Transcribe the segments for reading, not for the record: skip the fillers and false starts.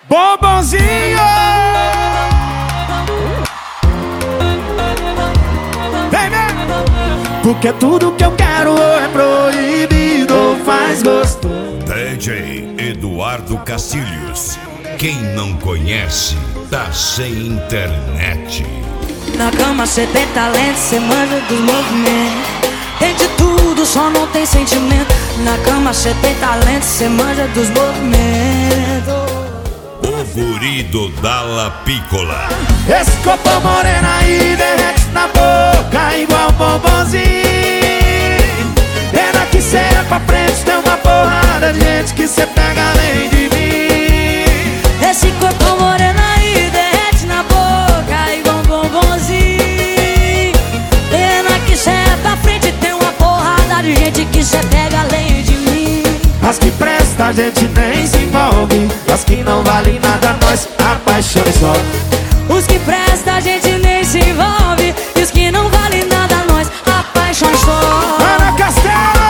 Bombonzinho! Vem, vem! Porque tudo que eu quero é proibido, faz gosto. DJ Eduardo Castilhos. Quem não conhece, tá sem internet. Na cama cê tem talento, cê manja dos movimentos. Tem de tudo, só não tem sentimento. Na cama cê tem talento, cê manja dos movimentos. O guri do Dalla Piccola. Esse corpo moreno aí derrete na boca igual bombonzinho. Pena que cê é pra frente, tem uma porrada de gente que cê pega além de mim. Esse corpo moreno aí derrete na boca igual bombonzinho. Pena que cê é pra frente, tem uma porrada de gente que cê pega além de mim. As que presta a gente nem se envolve, as que não valem nada nós apaixona só. Os que presta a gente nem se envolve, e os que não valem nada nós apaixona só. Ana Castelo!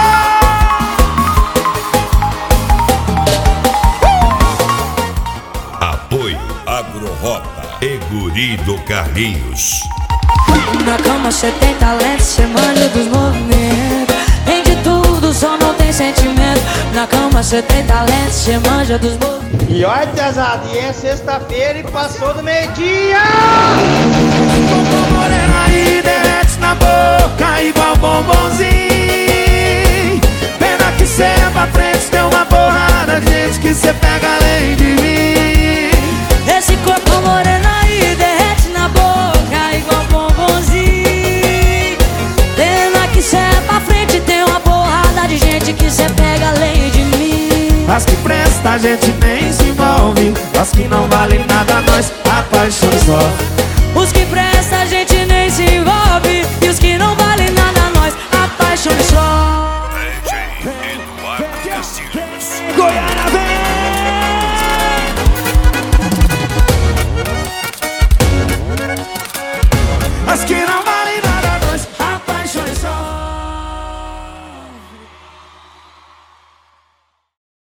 Apoio Agrorota e guri do Carlinhos. Na cama cê tem talento, cê manja dos movimentos. Tem de tudo, só não tem sentimento. Na cama cê tem talento, cê manja dos movimentos. E olha, Tesadinha, é sexta-feira e passou do meio-dia. Corpo moreno aí derrete na boca igual bombonzinho. Pena que cê é pra frente, tem uma porrada de gente que cê pega além de mim. Esse corpo moreno aí derrete na boca igual bombonzinho. Pena que cê é pra frente, tem uma porrada de gente que cê pega além de mim. As que presta a gente nem se envolve, as que não valem nada nós apaixona só. Os que presta a gente nem se envolve, e os que não valem nada nós apaixona só. DJ Eduardo Castilhos. Goiânia vem! As que não valem